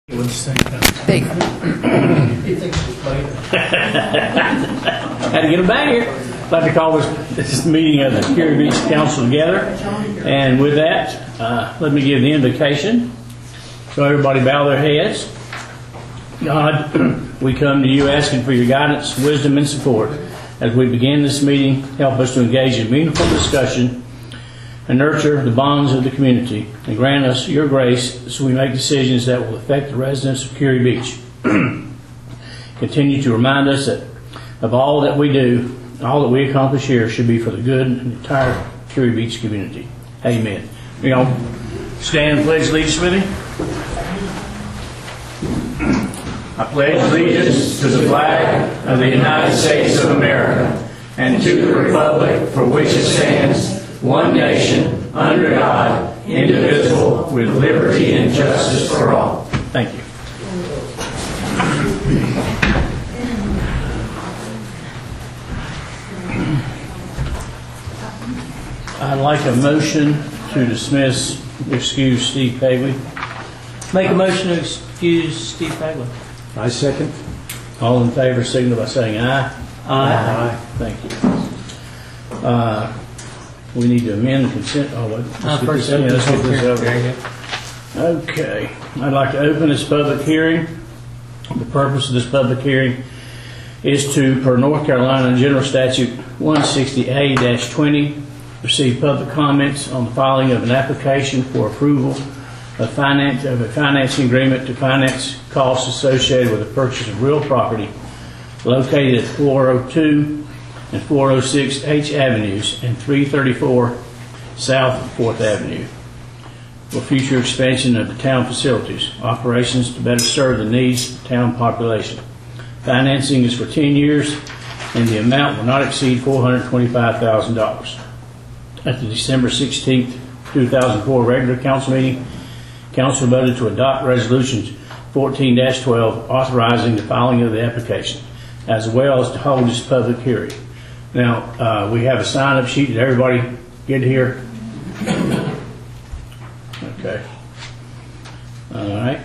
With the same time. There you go. He thinks it's later. Had to get them back here. I'd like to call this meeting of the Security Beach Council together. And with that, let me give the invocation. So everybody bow their heads. God, we come to you asking for your guidance, wisdom, and support. As we begin this meeting, help us to engage in meaningful discussion and nurture the bonds of the community, and grant us your grace so we make decisions that will affect the residents of Security Beach. Continue to remind us that of all that we do, all that we accomplish here should be for the good of the entire Security Beach community. Amen. You know, stand and pledge allegiance with me. I pledge allegiance to the flag of the United States of America and to the republic for which it stands, one nation, under God, indivisible, with liberty and justice for all. Thank you. I'd like a motion to excuse Steve Pagley. Make a motion to excuse Steve Pagley. I second. All in favor, signal by saying aye. Aye. Thank you. We need to amend the consent. Let's get this over. Okay. I'd like to open this public hearing. The purpose of this public hearing is to, per North Carolina General Statute 160A-20, receive public comments on the filing of an application for approval of a financing agreement to finance costs associated with the purchase of real property located at 402 and 406 H Avenues and 334 South 4th Avenue for future expansion of the town facilities, operations to better serve the needs of the town population. Financing is for 10 years and the amount will not exceed $425,000. At the December 16th, 2004 regular council meeting, council voted to adopt resolution 14-12 authorizing the filing of the application, as well as to hold this public hearing. Now, we have a sign-up sheet. Did everybody get here? Okay. All right.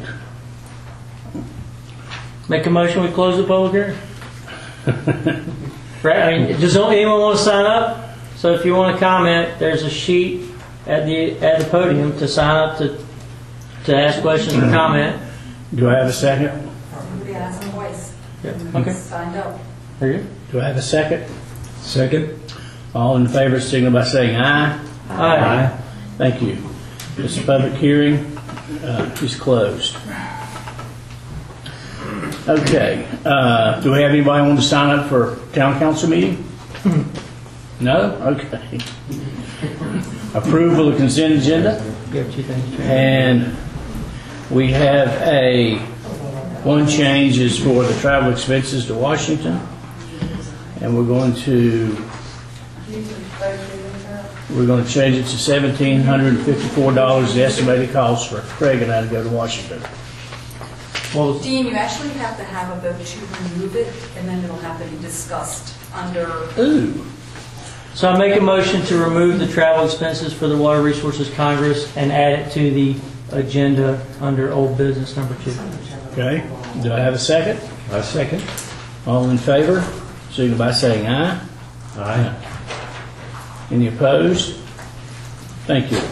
Make a motion we close the public hearing. Right? I mean, does anyone want to sign up? So if you want to comment, there's a sheet at the podium to sign up to ask questions or comment. Do I have a second? Everybody asked twice. Yeah. Okay. Signed up. Are you? Do I have a second? Second. All in favor, signal by saying aye. Aye. Thank you. This public hearing is closed. Okay. Do we have anybody want to sign up for town council meeting? No? Okay. Approval of consent agenda. And we have one change is for the travel expenses to Washington. And we're going to change it to $1,754, the estimated cost for Craig and I to go to Washington. Well, Dean, you actually have to have a vote to remove it, and then it'll have to be discussed under... Ooh. So I make a motion to remove the travel expenses for the Water Resources Congress and add it to the agenda under old business number 2. Okay. Do I have a second? I second. All in favor? Signal by saying aye. Aye. Any opposed? Thank you.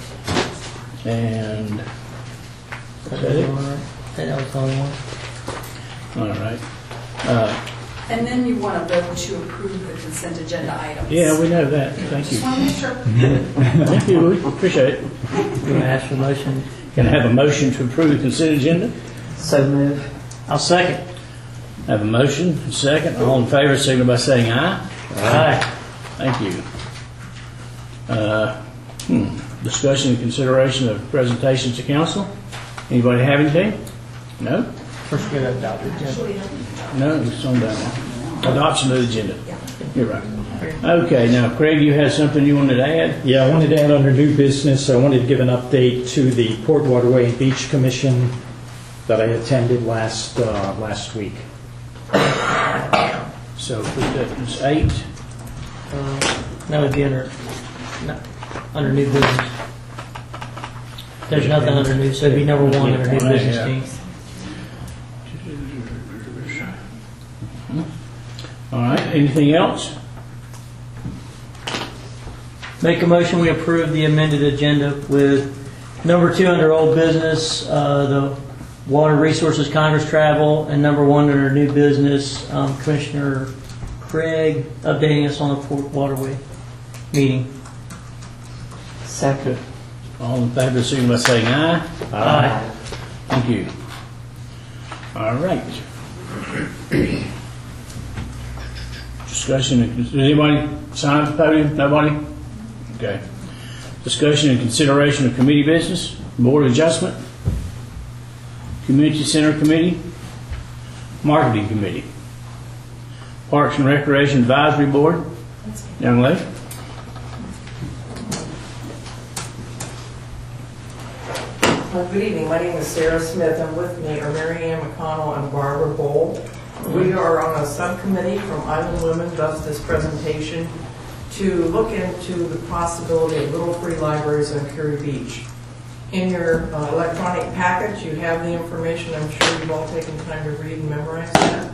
And is that it? That was the only one. All right. And then you want to vote to approve the consent agenda items. Yeah, we know that. Thank you. Just want to make sure. Thank you. We appreciate it. You want to ask for a motion? Can I have a motion to approve the consent agenda? So moved. I'll second. Have a motion, a second. All in favor, signal by saying aye. Aye. Thank you. Discussion and consideration of presentations to council. Anybody have anything? No? First, we got to adopt the agenda. No, it's on that one. Adoption of the agenda. You're right. Okay, now Craig, you had something you wanted to add? Yeah, I wanted to add under new business, I wanted to give an update to the Port Waterway and Beach Commission that I attended last week. So that was 8. That would be under new business. There's nothing under new, so it'd be number 1 under new business team. Anything else? Make a motion, we approve the amended agenda with number 2 under old business, the Water Resources Congress travel, and number 1 under new business, Commissioner Craig updating us on the Port Waterway meeting. Second. All in favor, signify by saying aye. Aye. Thank you. All right. Discussion, does anybody sign up at the podium? Nobody? Okay. Discussion and consideration of committee business, Board of Adjustment, Community Center Committee, Marketing Committee, Parks and Recreation Advisory Board. Young lady. Good evening. My name is Sarah Smith, and with me are Mary Ann McConnell and Barbara Bowl. We are on a subcommittee from Island Women, thus this presentation, to look into the possibility of little free libraries on Curie Beach. In your electronic package, you have the information. I'm sure you've all taken time to read and memorize that.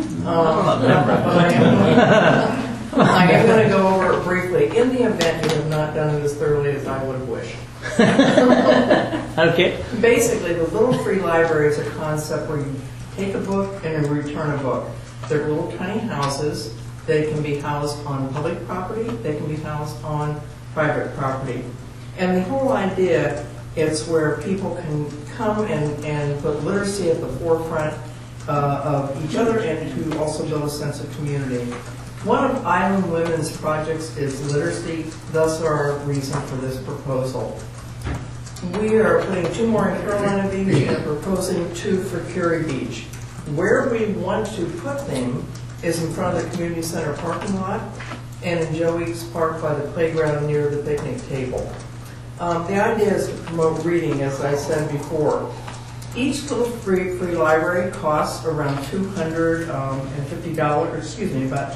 I am going to go over it briefly. In the event you have not done it as thoroughly as I would have wished. Okay. Basically, the Little Free Library is a concept where you take a book and you return a book. They're little tiny houses. They can be housed on public property. They can be housed on private property. And the whole idea is where people can come and put literacy at the forefront of each other and to also build a sense of community. One of Island Women's projects is literacy, thus our reason for this proposal. We are putting 2 more in Carolina Beach and proposing 2 for Curie Beach. Where we want to put them is in front of the community center parking lot and in Joe Weeks Park by the playground near the picnic table. The idea is to promote reading, as I said before. Each little free library costs around $250, excuse me, about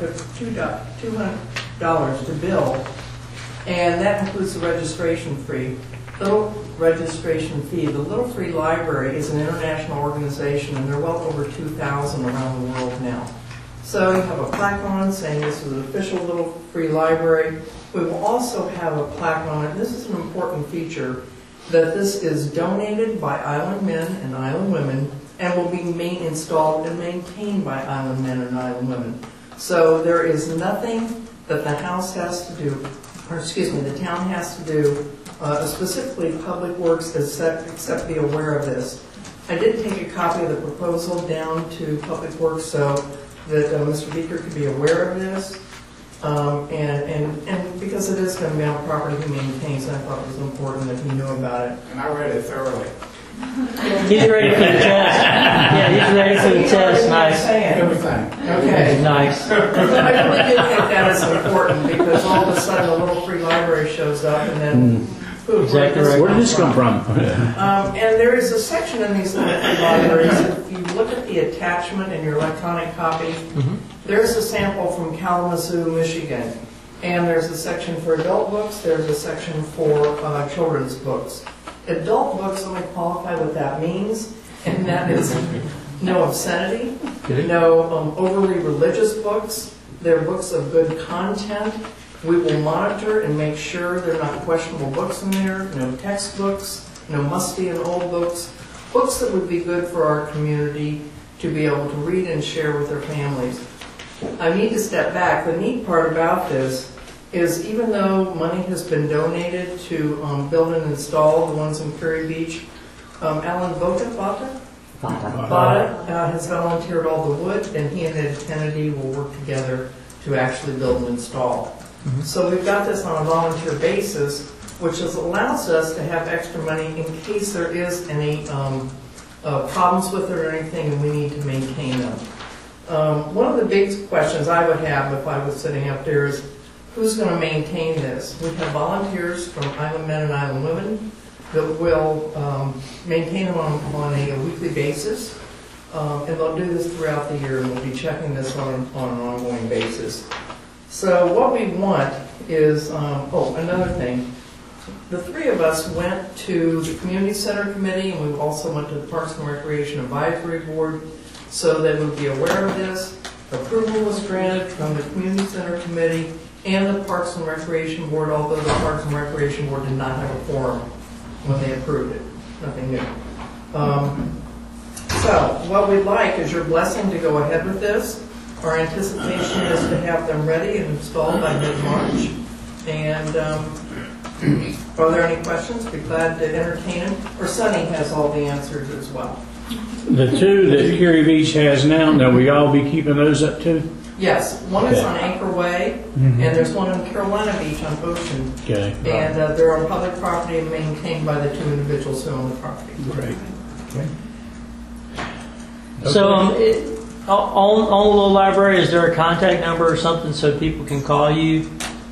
$200 to build, and that includes the registration fee. The Little Free Library is an international organization, and they're well over 2,000 around the world now. So you have a plaque on saying this is an official Little Free Library. We will also have a plaque on it. This is an important feature, that this is donated by Island Men and Island Women and will be installed and maintained by Island Men and Island Women. So there is nothing that the house has to do, or excuse me, the town has to do, specifically Public Works, except be aware of this. I did take a copy of the proposal down to Public Works so that Mr. Beaker could be aware of this. And because it is going to be on property he maintains, I thought it was important that he knew about it. And I read it thoroughly. He's ready for the test. Yeah, he's ready for the test. Nice. Everything. Okay. Nice. I really did think that is important because all of a sudden a Little Free Library shows up and then Exactly right. Where did this come from? And there is a section in these Little Free Libraries. If you look at the attachment in your electronic copy, there's a sample from Kalamazoo, Michigan. And there's a section for adult books. There's a section for children's books. Adult books, let me qualify what that means. And that is no obscenity, no overly religious books. They're books of good content. We will monitor and make sure there are not questionable books in there, no textbooks, no musty and old books, books that would be good for our community to be able to read and share with their families. I need to step back. The neat part about this is even though money has been donated to build and install the ones in Curie Beach, Alan Bota has volunteered all the wood, and he and Ed Kennedy will work together to actually build and install. So we've got this on a volunteer basis, which allows us to have extra money in case there is any problems with it or anything and we need to maintain them. One of the big questions I would have if I was sitting up there is, who's going to maintain this? We have volunteers from Island Men and Island Women that will maintain them on a weekly basis, and they'll do this throughout the year, and we'll be checking this on an ongoing basis. So what we want is, another thing. The 3 of us went to the Community Center Committee, and we also went to the Parks and Recreation Advisory Board so they would be aware of this. Approval was granted from the Community Center Committee and the Parks and Recreation Board, although the Parks and Recreation Board did not have a quorum when they approved it. Nothing new. So what we'd like is your blessing to go ahead with this. Our anticipation is to have them ready and installed by mid-March. And are there any questions? Be glad to entertain them. Or Sunny has all the answers as well. The two that Curie Beach has now we all be keeping those up too? Yes, one is Okay. on Anchor Way, and there's one in Carolina Beach on Ocean. Okay. And they're on public property and maintained by the two individuals who own the property. Great. So on the little library, is there a contact number or something so people can call you?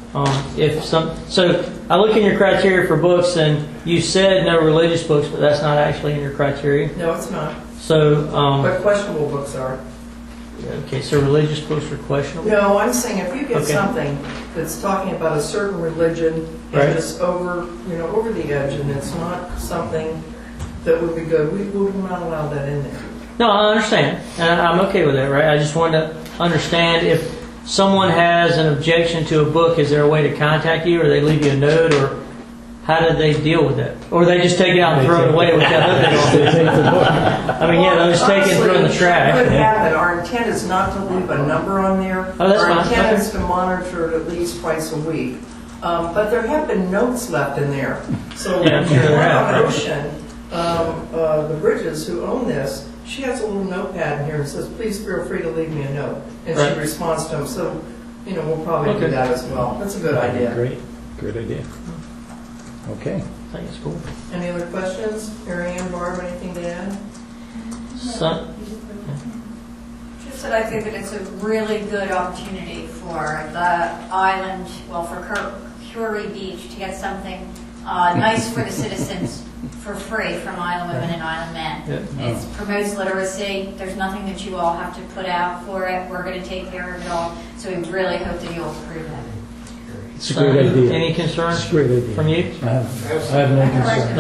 So I look in your criteria for books, and you said no religious books, but that's not actually in your criteria. No, it's not. So But questionable books are. okay, so religious books are questionable. No, I'm saying if you get Okay. something that's talking about a certain religion Right. and it's over the edge, and it's not something that would be good, we would not allow that in there. No, I understand, and I'm okay with that, right? I just wanted to understand if someone has an objection to a book, is there a way to contact you, or they leave you a note, or how do they deal with that? Or they just take it out and throw it away with that other thing? I mean, yeah, they'll just take it and throw it in the trash. Could happen. Our intent is not to leave a number on there. Oh, that's Our fine. intent Okay. is to monitor it at least twice a week. But there have been notes left in there. So Yeah, I'm sure there one have, on right. Ocean, the Bridges who own this, she has a little notepad in here and says, please feel free to leave me a note. And Right. she responds to them. So, we'll probably do Okay. that as well. That's a good idea. Great, good idea. Okay. I think it's cool. Any other questions? Mary Ann, Barb, anything to add? So, Just that I think that it's a really good opportunity for the island, well, for Curie Beach to get something nice for the citizens for free from Island Women and Island Men. Yeah. It promotes literacy. There's nothing that you all have to put out for it. We're going to take care of it all. So we really hope that you'll approve it. It's a great idea. Any concerns It's a great idea. from you? I have no concern.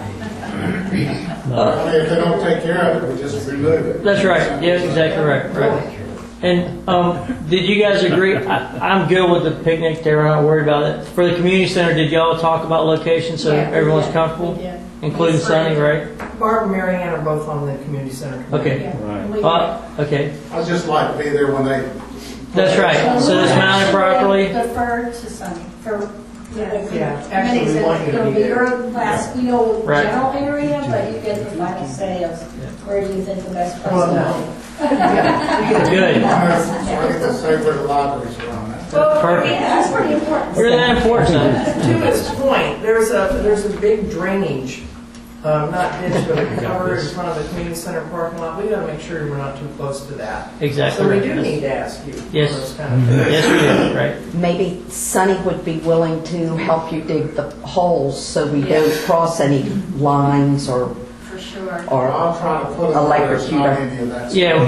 If they don't take care of it, we just remove it. That's right. Yeah, exactly right. Right. And did you guys agree? I'm good with the picnic there. I'm not worried about it. For the community center, did y'all talk about location so everyone's comfortable, including Sunny, right? Barb and Mary Ann are both on the community center committee. Okay. Right. Okay. I'd just like to be there when they. That's right. So it's mounted properly. Defer to Sunny for, Yeah, actually, we want you to it'll be be there. your last, Right. general area, but you get the final say of where do you think the best place Well, to no. go. Good. I get to say where the libraries are on that. Perfect. Yeah, that's pretty important. Really that important. To his point, there's a big drainage, not ditch, but a cover in front of the community center parking lot. We gotta make sure we're not too close to that. Exactly. So we right. do need to ask you. Yes. for those kind of things. Yes, we do. Right. Maybe Sunny would be willing to help you dig the holes so we don't cross any lines or For sure. I'll try to put it where there's not any of that. Yeah.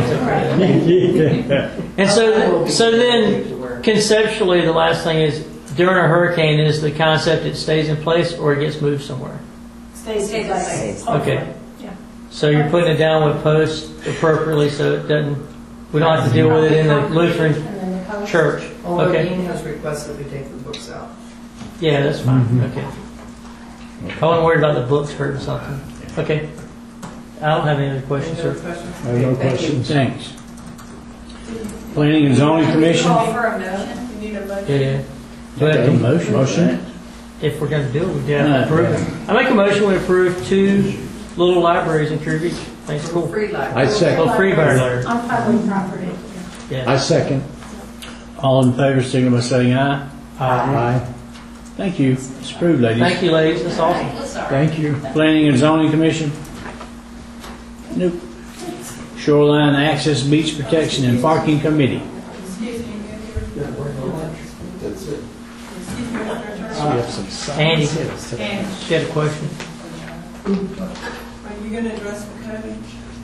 And so then conceptually, the last thing is during a hurricane, is the concept it stays in place or it gets moved somewhere? Stays in place. Okay. So you're putting it down with posts appropriately so it doesn't. We don't have to deal with it in the Lutheran And then the colors. church. Although Okay. Dean has requested we take the books out. Yeah, that's fine. Okay. I wasn't worried about the books hurting something. Okay. I don't have any other questions, Any other sir. questions? I have no Okay, thank you. questions. Thanks. Planning and Zoning Commission? Call for a motion. Yeah. Okay, But motion. if we're going to do it, we have to approve it. I make a motion we approve 2 little libraries in Curie Beach. Thanks, cool. Free I library. second. Well, free library. On public property. I Yeah. second. All in favor, signal by saying aye. Aye. Thank you. It's approved, ladies. Thank you, ladies. That's awesome. Thank you. Planning and Zoning Commission? Nope. Shoreline Access Beach Protection and Parking Committee? Andy, she had a question. Are you going to address the code?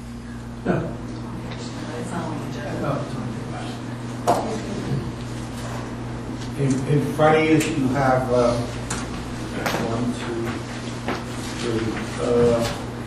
In front of you, you have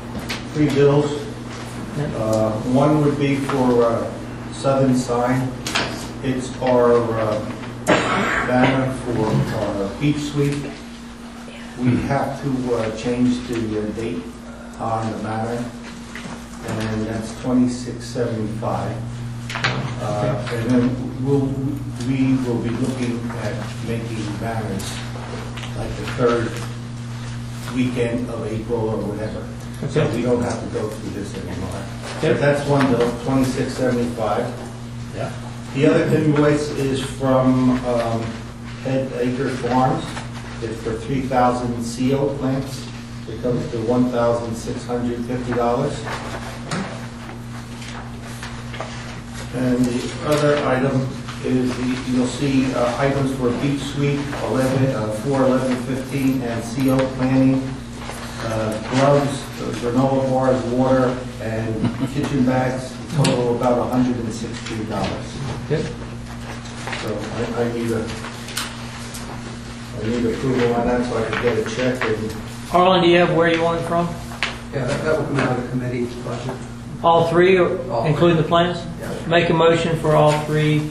3 bills. One would be for Southern Sign It's our banner for our beach sweep. We have to change the date on the banner, and that's 2675. And then we will be looking at making banners like the third weekend of April or whatever. So we don't have to go through this anymore. But that's one bill, 2675. Yeah. The other invoice is from Head Acre Farms. It's for 3,000 CO plants. It comes to $1,650. And the other item is you'll see items for beach sweep, 4, 11, 15, and CO planning, gloves, granola bars, water, and kitchen bags, total about $116. Good. So I need approval on that so I can get a check. And Harlan, do you have where you want it from? Yeah, that will come out of the committee's budget. All three, All including the plans? Yeah. Make a motion for all three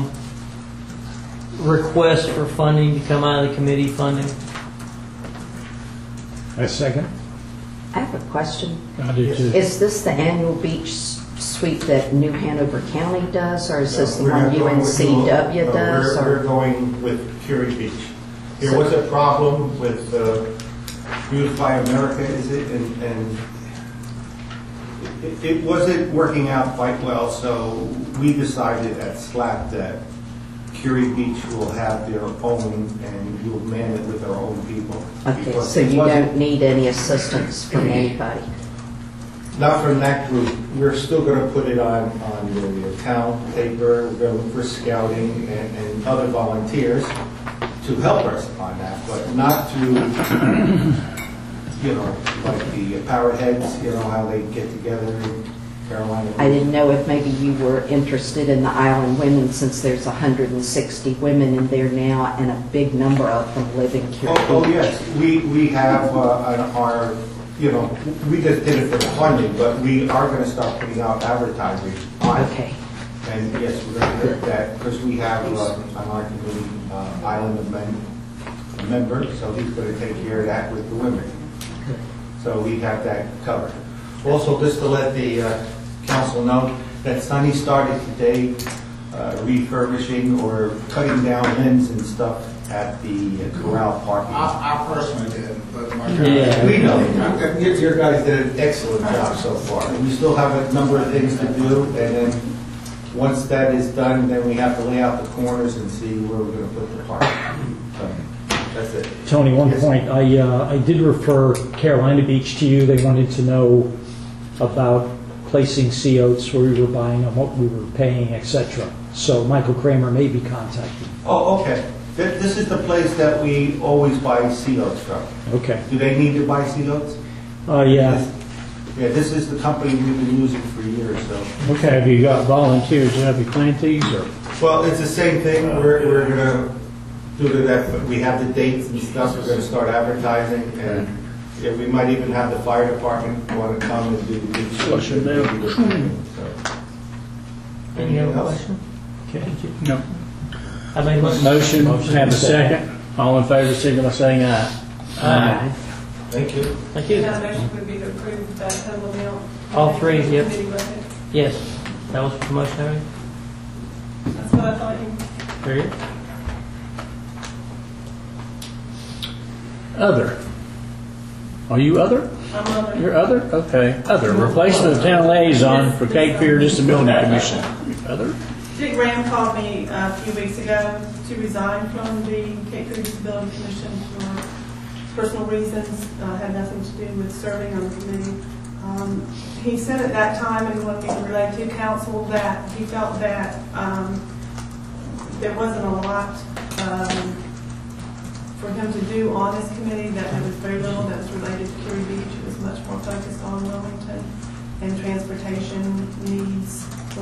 requests for funding to come out of the committee funding. A second. I have a question. I do too. Is this the annual beach sweep that New Hanover County does, or is this the We're one not going with UNCW no, does? We're Or? going with Curie Beach. There was a problem with Beautify America, is it? And it wasn't working out quite well, so we decided at SLAP that Curie Beach will have their own, and we'll man it with our own people. Okay, Because so it you wasn't- don't need any assistance from anybody? Not from that group. We're still going to put it on the town paper. We're going to look for scouting and other volunteers to help us on that, but not to, like the Power Heads, how they get together in Carolina. I didn't know if maybe you were interested in the Island Women, since there's 160 women in there now, and a big number of them live in Curie Beach. Oh, yes. We have our, we just did it for the funding, but we are going to start putting out advertising on it. Okay. And yes, we're going to do that because we have on our committee Island of Men a member, so he's going to take care of that with the women. So we have that covered. Also, just to let the council know that Sunny started today refurbishing or cutting down limbs and stuff at the corral parking lot. I personally did, but my Yeah. we know. Your guys did an excellent job so far. We still have a number of things to do, and then once that is done, then we have to lay out the corners and see where we're going to put the park. So that's it. Tony, one Yes. point. I did refer Carolina Beach to you. They wanted to know about placing COs, where we were buying them, what we were paying, etc. So Michael Kramer may be contacting. Oh, okay. This is the place that we always buy COs from. Okay. Do they need to buy COs? Yeah. Yeah, this is the company we've been using for years, so. Okay, have you got volunteers to help you plant these, or? Well, it's the same thing. We're gonna do that. We have the dates and stuff. We're gonna start advertising, and yeah, we might even have the fire department want to come and do the beach. Flush it down. So, Any other else? question? Okay. No. I made a Motion, have a second. All in favor, signal by saying aye. Aye. Thank you. Thank you. The motion would be to approve that total amount. All three, yep. Committee budget. Yes, that was the motion, Harry. That's what I thought you. Very good. Other. Are you other? I'm other. You're other? Okay. Other. Replacement of town liaison for Cape Fear Disability Commission. Other? Dick Graham called me a few weeks ago to resign from the Cape Fear Disability Commission for personal reasons, had nothing to do with serving on the committee. He said at that time, and when we relayed to council, that he felt that there wasn't a lot for him to do on this committee, that there was very little that was related to Curie Beach. It was much more focused on Wilmington and transportation needs for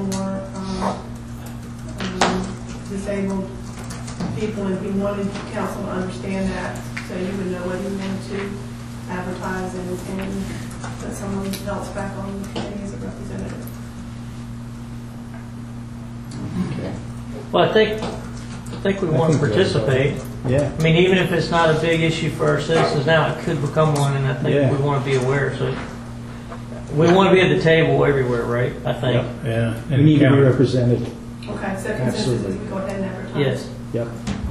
disabled people, and he wanted council to understand that, so you would know what he wanted to advertise and put someone else back on the committee as a representative. Okay. Well, I think we want to participate. Yeah. I mean, even if it's not a big issue for our citizens now, it could become one, and I think Yeah. we want to be aware. So we want to be at the table everywhere, right? I think. Yeah. We need to be represented. Okay, so consensus Absolutely. is we go ahead and advertise. Yes. Yep.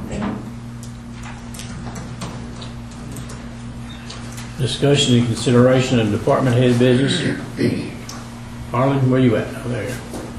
Discussion and consideration of department head business. Arlen, where you at? Oh, there.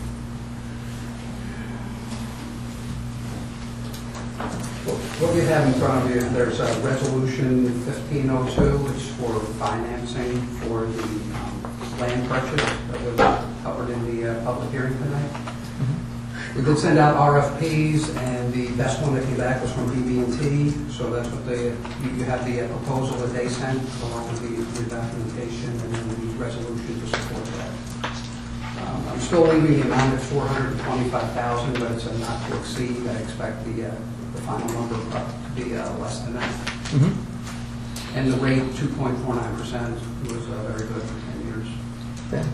What we have in front of you, there's a resolution 1502, which is for financing for the land purchase that was covered in the public hearing tonight. We did send out RFPs, and the best one that came back was from BB&T, so that's what you have the proposal that they sent, along with the documentation and then the resolution to support that. I'm still leaving the amount at $425,000, but it's a not to exceed. I expect the final number to be less than that. Mm-hmm. And the rate, 2.49%, was very good for 10 years. Okay.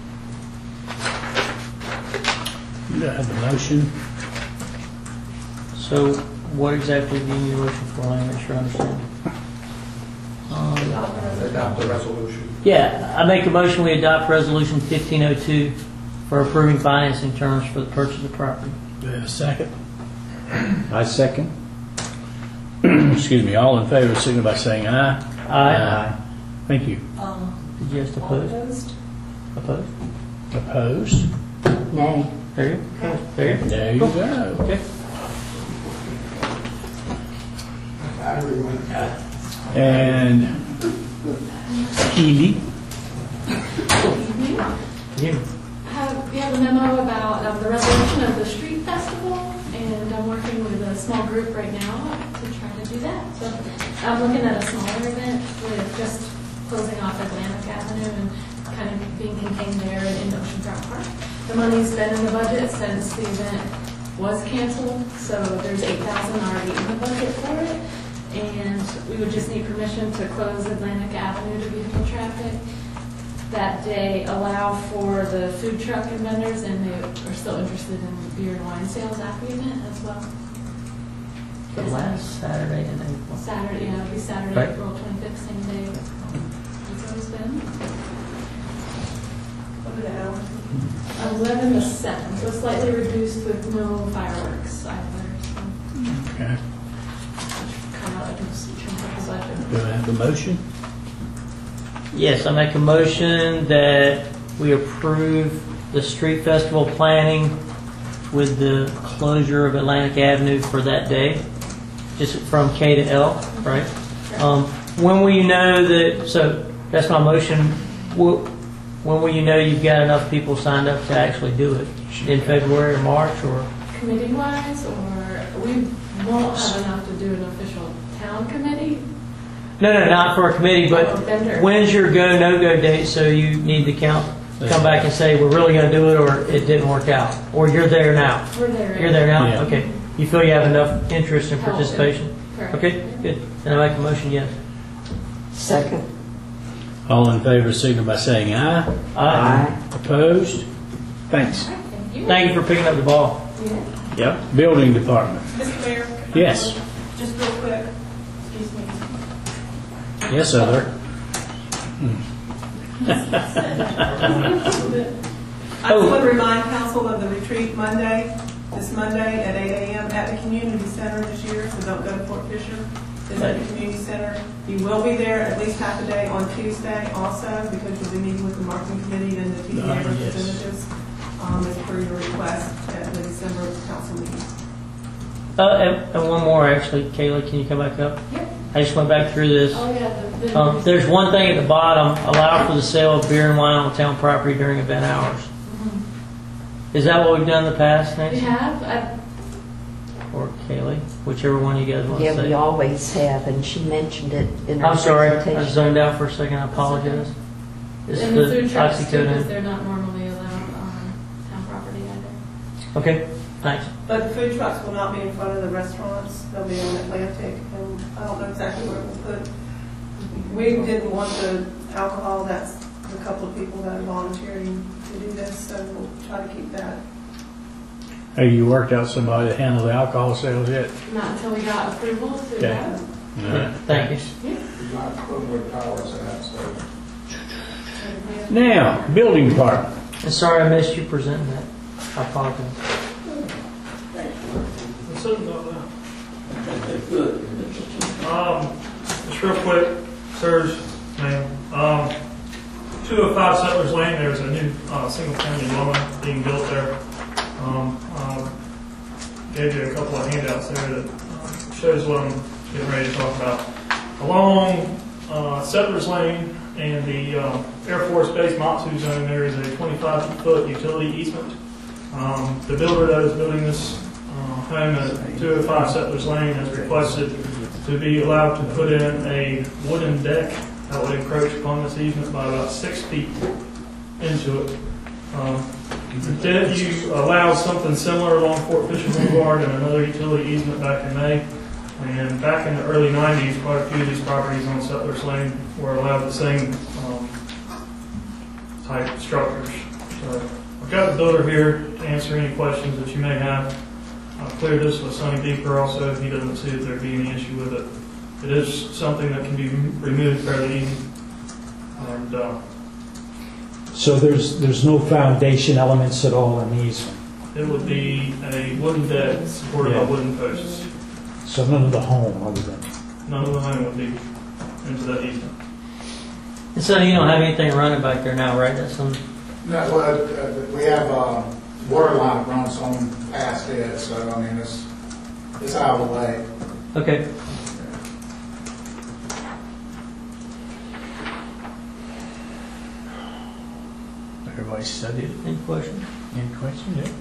Do I have a motion? So what exactly do you need a motion for? Let me make sure I understand. Adopt the resolution. Yeah, I make a motion we adopt resolution 1502 for approving financing terms for the purchase of property. Do I have a second? I second. Excuse me. All in favor, signify by saying aye. Aye. Thank you. Did you just oppose? Opposed? Opposed? Opposed? Nay. There you go. There you go. There you go. Okay. And Keely. You. We have a memo about the resolution of the street festival, and I'm working with a small group right now to try to do that. So I'm looking at a smaller event with just closing off Atlantic Avenue and kind of being contained there in Oceanfront Park. The money's been in the budget since the event was canceled, so there's $8,000 already in the budget for it. And we would just need permission to close Atlantic Avenue to vehicle traffic that day, allow for the food truck and vendors, and they are still interested in beer and wine sales after the event as well. The last Saturday in April. Saturday, yeah, it'll be Saturday, Right. April 25th, same day it's always been. What are the hours? 11 to 7, so slightly reduced with no fireworks either. So Okay. kind of like a chunk of the budget. Do I have a motion? Yes, I make a motion that we approve the street festival planning with the closure of Atlantic Avenue for that day, just from K to L, right? When will you know that, so that's my motion, when will you know you've got enough people signed up to actually do it? In February or March, or? Committee-wise, or we won't have enough to do an official town committee? No, not for a committee, but Vendor. when's your go, no-go date, so you need the count, come back and say, we're really going to do it, or it didn't work out? Or you're there now? We're there. You're there now? Yeah. Okay. You feel you have enough interest and participation? Correct. Okay, good. Then I make a motion, yes. Second. All in favor, signify by saying aye. Aye. Opposed? Thanks. Thank you. Thank you for picking up the ball. Yeah. Yep. Building department. Mr. Mayor? Yes. Just real quick, excuse me. Yes, sir. I just want to remind council of the retreat Monday, this Monday at 8 a.m. at the community center this year, so don't go to Fort Fisher. It's at the community center. You will be there at least half a day on Tuesday also, because you'll be meeting with the marketing committee and the TDA Yes. representatives as per your request at the December council meeting. And one more, actually. Kayla, can you come back up? Yep. I just went back through this. Oh, yeah. There's one thing at the bottom, allow for the sale of beer and wine on town property during event hours. Mhm. Is that what we've done in the past, We Nancy? have, Or Kaylee? Whichever one you guys want to Yeah, say. we always have, and she mentioned it in her I'm sorry, I presentation. zoned out for a second, I apologize. It's and the food trucks too, because oxycodone. they're not normally allowed on town property either. Okay, thanks. But the food trucks will not be in front of the restaurants. They'll be on Atlantic, and I don't know exactly where we'll put. We didn't want the alcohol. That's a couple of people that are volunteering to do this, so we'll try to keep that Have you worked out somebody to handle the alcohol sales yet? Not until we got approval to Okay. go. All right. Thank you. Not equivalent powers to that, so. Now, building department. And sorry I missed you presenting that. I apologize. Just real quick, sirs, ma'am. 205 Settlers Lane, there's a new single-family dwelling being built there. Gave you a couple of handouts there that shows what I'm getting ready to talk about. Along Settlers Lane and the Air Force Base Matsu zone, there is a 25-foot utility easement. The builder that is building this home at 205 Settlers Lane has requested to be allowed to put in a wooden deck that would encroach upon this easement by about 6 feet into it. Instead, you allowed something similar along Fort Fisher Boulevard and another utility easement back in May. And back in the early 90s, quite a few of these properties on Settlers Lane were allowed the same type structures. So I've got the builder here to answer any questions that you may have. I'll clear this with Sonny Beeper also if he doesn't see that there'd be any issue with it. It is something that can be removed fairly easy. And So there's no foundation elements at all in the easement? it would be a wooden deck supported by wooden posts. So none of the home other than? None of the home would be into that easement. And so you don't have anything running back there now, right? That's some. No, we have water line runs on past it, so I mean it's out of the way. Okay. Everybody studied it. Any questions? Any questions? Yeah.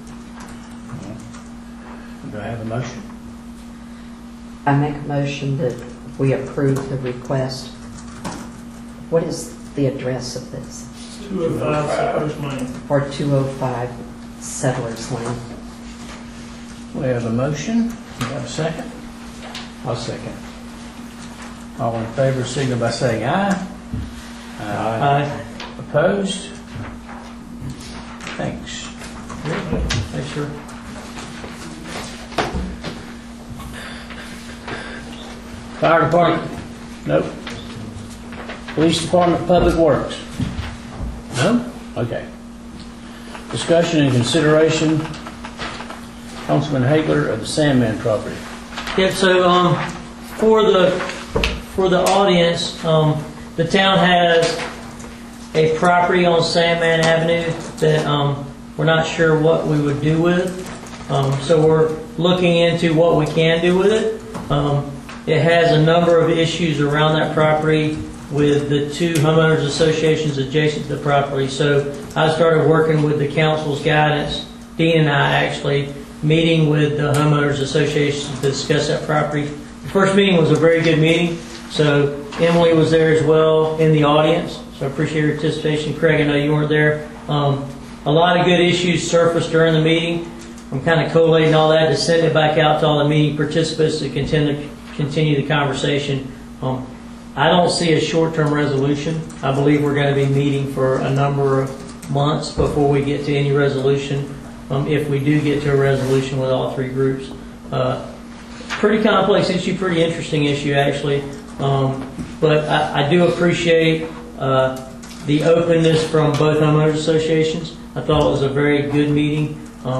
Do I have a motion? I make a motion that we approve the request. What is the address of this? 205 Settlers Lane. Or 205 Settlers Lane? We have a motion. Do you have a second? I'll second. All in favor, signal by saying aye. Aye. Opposed? Thanks. Thanks, sir. Fire department? Nope. Police department, public works? No? Okay. Discussion and consideration, Councilman Hagler of the Sandman property. Yeah, so for the audience, the town has a property on Sandman Avenue that we're not sure what we would do with. So we're looking into what we can do with it. It has a number of issues around that property with the two homeowners associations adjacent to the property. So I started working with the council's guidance, Dean and I actually, meeting with the homeowners association to discuss that property. The first meeting was a very good meeting. So Emily was there as well in the audience. So I appreciate your participation. Craig, I know you weren't there. A lot of good issues surfaced during the meeting. I'm kind of collating all that to send it back out to all the meeting participants to continue the conversation. I don't see a short-term resolution. I believe we're going to be meeting for a number of months before we get to any resolution, if we do get to a resolution with all three groups. Pretty complex issue, pretty interesting issue actually, but I do appreciate the openness from both homeowners associations. I thought it was a very good meeting.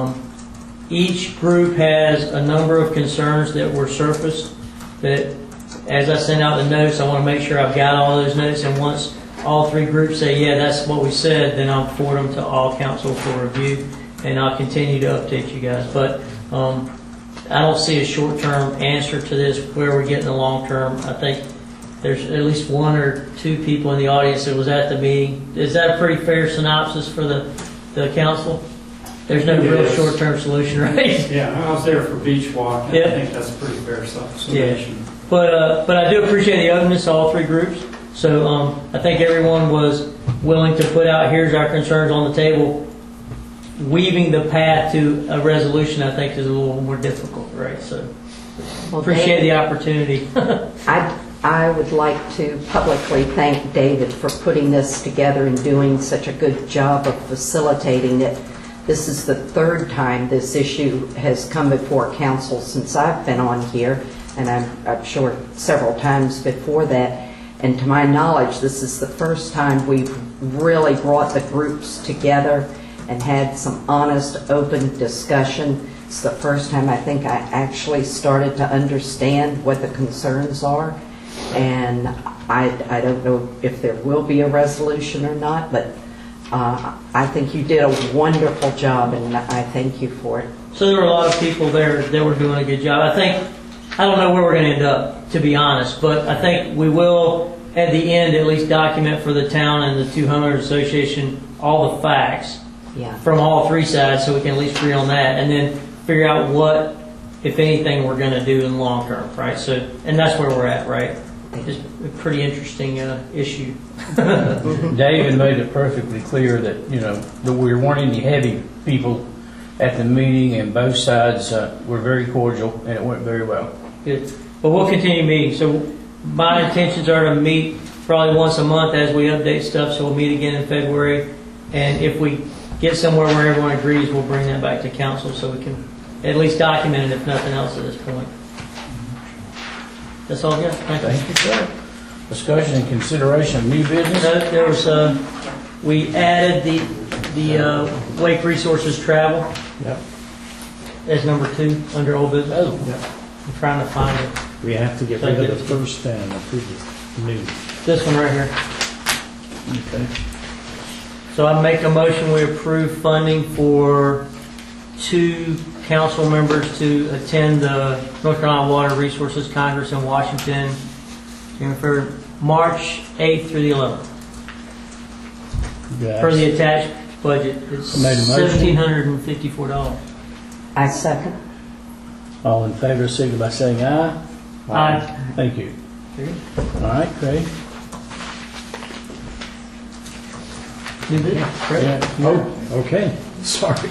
Each group has a number of concerns that were surfaced that as I send out the notes, I want to make sure I've got all those notes, and once all three groups say, yeah, that's what we said, then I'll forward them to all council for review, and I'll continue to update you guys. But I don't see a short-term answer to this where we're getting the long-term. I think there's at least one or two people in the audience that was at the meeting. Is that a pretty fair synopsis for the council? There's no real short-term solution, right? Yeah, I was there for Beach Walk, and I think that's a pretty fair solution. Yeah. But I do appreciate the openness of all three groups. So I think everyone was willing to put out, here's our concerns on the table. Weaving the path to a resolution, I think, is a little more difficult, right? So appreciate the opportunity. I would like to publicly thank David for putting this together and doing such a good job of facilitating it. This is the third time this issue has come before council since I've been on here, and I'm sure several times before that. And to my knowledge, this is the first time we've really brought the groups together and had some honest, open discussion. It's the first time I think I actually started to understand what the concerns are. And I don't know if there will be a resolution or not, but I think you did a wonderful job, and I thank you for it. So there were a lot of people there that were doing a good job. I don't know where we're going to end up, to be honest, but I think we will, at the end, at least document for the town and the two homeowners association all the facts from all three sides, so we can at least agree on that, and then figure out what, if anything, we're going to do in the long term, right? So, and that's where we're at, right? It's a pretty interesting issue. David made it perfectly clear that, that we weren't any heavy people at the meeting, and both sides were very cordial, and it went very well. Good. But we'll continue meeting. So my intentions are to meet probably once a month as we update stuff. So we'll meet again in February. And if we get somewhere where everyone agrees, we'll bring that back to council so we can at least document it, if nothing else, at this point. That's all I got. Thank you, sir. Discussion and consideration of new business. There was we added the Wake Resources Travel. Yep. As number 2 under old business. Oh, yeah. I'm trying to find it. We have to get rid of the first and approve the new. This one right here. Okay. So I make a motion we approve funding for 2 council members to attend the North Carolina Water Resources Congress in Washington for March 8th through the 11th. Yes. For the attached budget, it's $1,754. I second. All in favor, signify by saying aye. Aye. Thank you. All right, Craig. New business. Great. Yeah. Oh, okay. Sorry.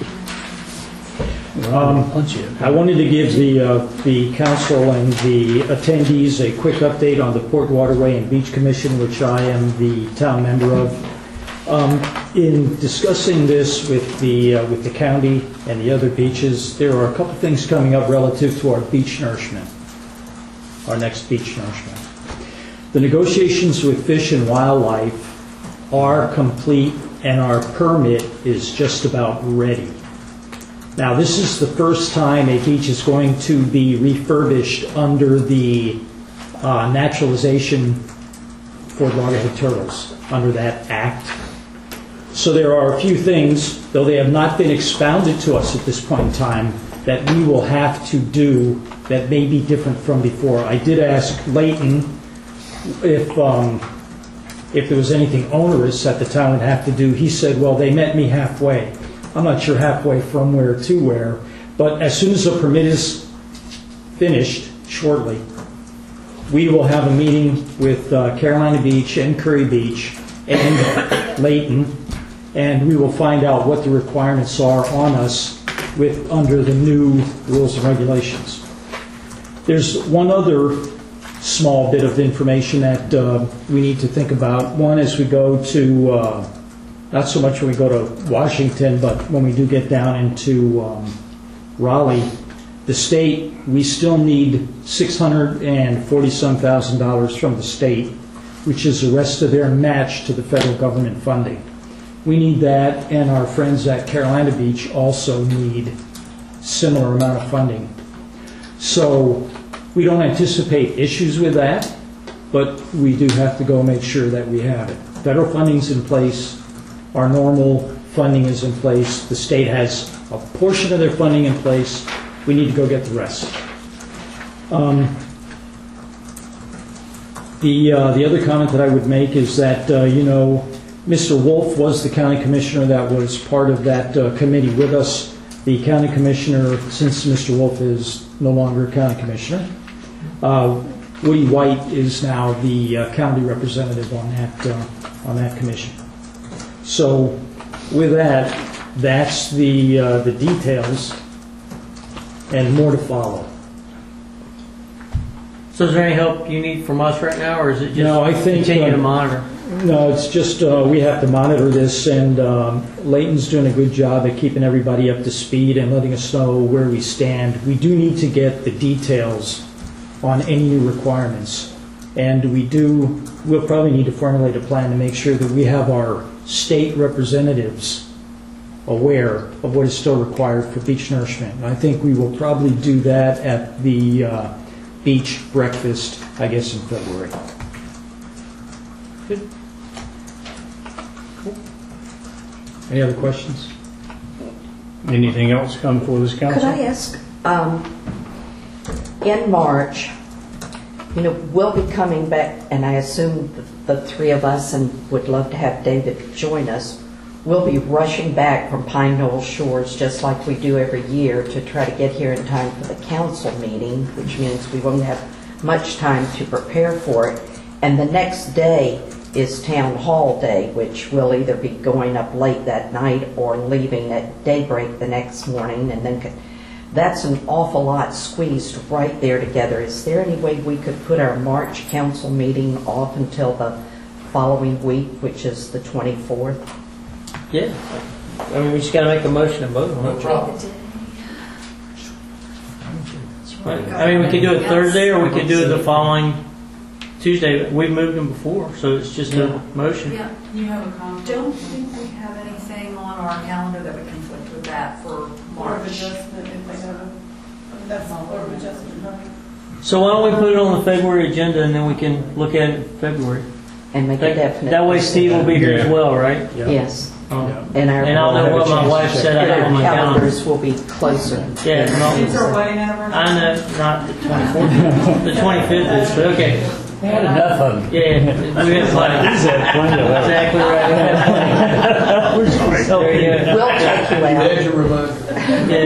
Punch you. I wanted to give the council and the attendees a quick update on the Port Waterway and Beach Commission, which I am the town member of. In discussing this with the county and the other beaches, there are a couple things coming up relative to our beach nourishment, our next beach nourishment. The negotiations with Fish and Wildlife are complete, and our permit is just about ready. Now, this is the first time a beach is going to be refurbished under the naturalization for loggerhead turtles, under that act. So there are a few things, though they have not been expounded to us at this point in time, that we will have to do that may be different from before. I did ask Leighton if there was anything onerous that the town would have to do. He said, well, they met me halfway. I'm not sure halfway from where to where, but as soon as the permit is finished shortly, we will have a meeting with Carolina Beach and Curry Beach and Leighton, and we will find out what the requirements are on us under the new rules and regulations. There's one other small bit of information that we need to think about. One, as we go to, not so much when we go to Washington, but when we do get down into Raleigh, the state, we still need $640,000 from the state, which is the rest of their match to the federal government funding. We need that, and our friends at Carolina Beach also need similar amount of funding. So we don't anticipate issues with that, but we do have to go make sure that we have it. Federal funding's in place, our normal funding is in place, the state has a portion of their funding in place, we need to go get the rest. The other comment that I would make is that, Mr. Wolf was the county commissioner that was part of that committee with us. The county commissioner, since Mr. Wolf is no longer a county commissioner, Woody White is now the county representative on that commission. So with that, that's the details, and more to follow. So is there any help you need from us right now, or is it just No, I think, continue to monitor? No, it's just we have to monitor this, and Leighton's doing a good job at keeping everybody up to speed and letting us know where we stand. We do need to get the details on any new requirements, and we'll probably need to formulate a plan to make sure that we have our state representatives aware of what is still required for beach nourishment. And I think we will probably do that at the beach breakfast, I guess, in February. Good. Any other questions? Anything else come before this council? Could I ask, in March, we'll be coming back, and I assume the three of us, and would love to have David join us, we'll be rushing back from Pine Knoll Shores just like we do every year to try to get here in time for the council meeting, which means we won't have much time to prepare for it. And the next day is Town Hall Day, which will either be going up late that night or leaving at daybreak the next morning. And then that's an awful lot squeezed right there together. Is there any way we could put our March council meeting off until the following week, which is the 24th? Yeah. I mean, we just got to make a motion and vote on it. Right. I mean, we could do it Thursday or we could do it the following Tuesday. We've moved them before, so it's just a motion. Yeah, you have a comment. Don't think we have anything on our calendar that would conflict with that for Board of March. Adjustment, if they have that's Board of Adjustment, huh? So why don't we put it on the February agenda and then we can look at it in February? And make a definite. That way Steve will be here as well, right? Yes. And And I'll know what my wife said I have on my calendar. calendars will be closer. Yeah, It's our wedding anniversary. I know, not the 24th. The 25th is, but okay. We had enough of them. Yeah, we have plenty. He's had plenty of that. Exactly right. We're sorry. There you go. We'll take you out. Measure remote. Yeah,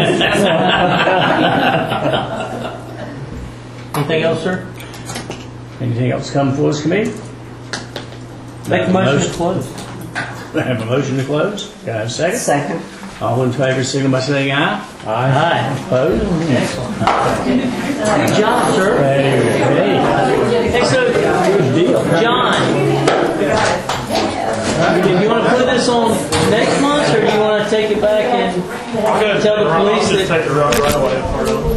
you're Anything else, sir? Anything else come before this committee? Make a motion to close. I have a motion to close. Can I have a second? Second. All in favor, signal by saying aye. Aye. Opposed? Excellent. Good job, sir. Hey. Hey, so, John, do you want to put this on next month, or do you want to take it back and tell the police I'll just that... take the right away part of it.